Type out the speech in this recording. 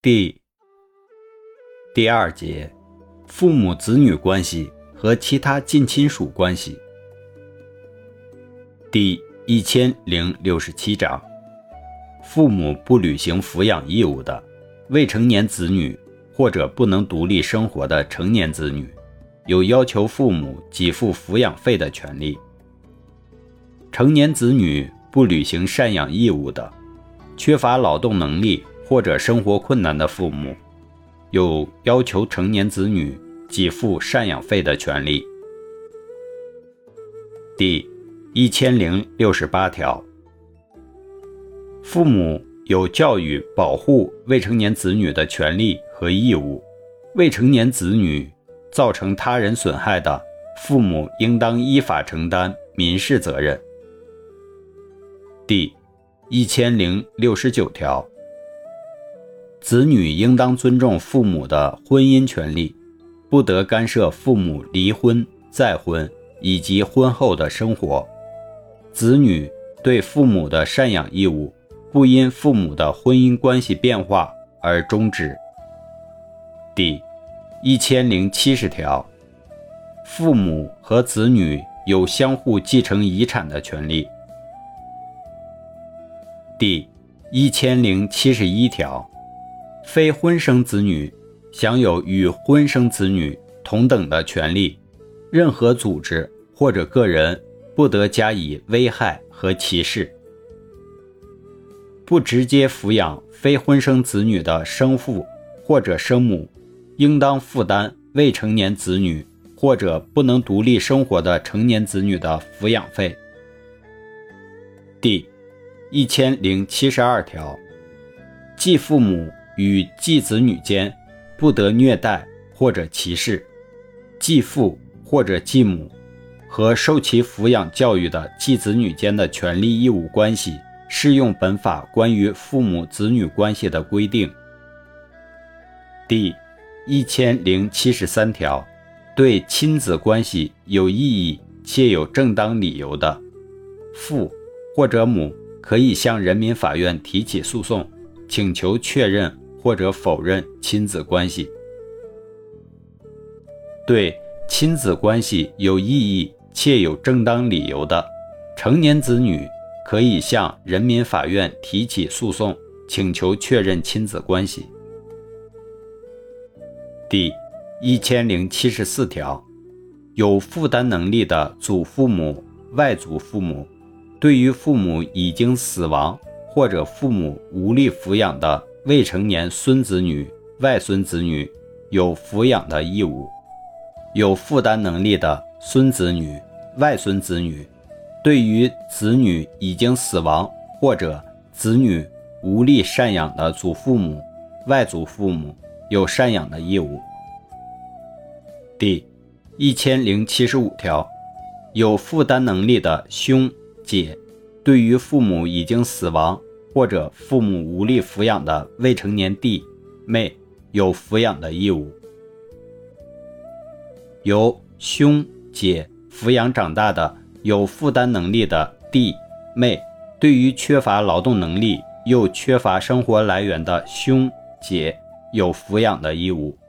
第二节，父母子女关系和其他近亲属关系。第1067章，父母不履行抚养义务的未成年子女或者不能独立生活的成年子女，有要求父母给付抚养费的权利。成年子女不履行赡养义务的，缺乏劳动能力或者生活困难的父母，有要求成年子女给付赡养费的权利。第1068条，父母有教育、保护未成年子女的权利和义务。未成年子女造成他人损害的，父母应当依法承担民事责任。第1069条，子女应当尊重父母的婚姻权利，不得干涉父母离婚、再婚以及婚后的生活。子女对父母的赡养义务不因父母的婚姻关系变化而终止。第1070条，父母和子女有相互继承遗产的权利。第1071条，非婚生子女享有与婚生子女同等的权利，任何组织或者个人不得加以危害和歧视。不直接抚养非婚生子女的生父或者生母，应当负担未成年子女或者不能独立生活的成年子女的抚养费。第1072条，继父母与继子女间不得虐待或者歧视，继父或者继母和受其抚养教育的继子女间的权利义务关系适用本法关于父母子女关系的规定。第1073条，对亲子关系有异议且有正当理由的，父或者母可以向人民法院提起诉讼，请求确认或者否认亲子关系。对亲子关系有异议且有正当理由的，成年子女可以向人民法院提起诉讼，请求确认亲子关系。第1074条，有负担能力的祖父母、外祖父母，对于父母已经死亡或者父母无力抚养的未成年孙子女、外孙子女，有抚养的义务。有负担能力的孙子女、外孙子女，对于子女已经死亡或者子女无力赡养的祖父母、外祖父母，有赡养的义务。第1075条，有负担能力的兄姐，对于父母已经死亡或者父母无力抚养的未成年弟妹，有抚养的义务。由兄姐抚养长大的有负担能力的弟妹，对于缺乏劳动能力又缺乏生活来源的兄姐，有抚养的义务。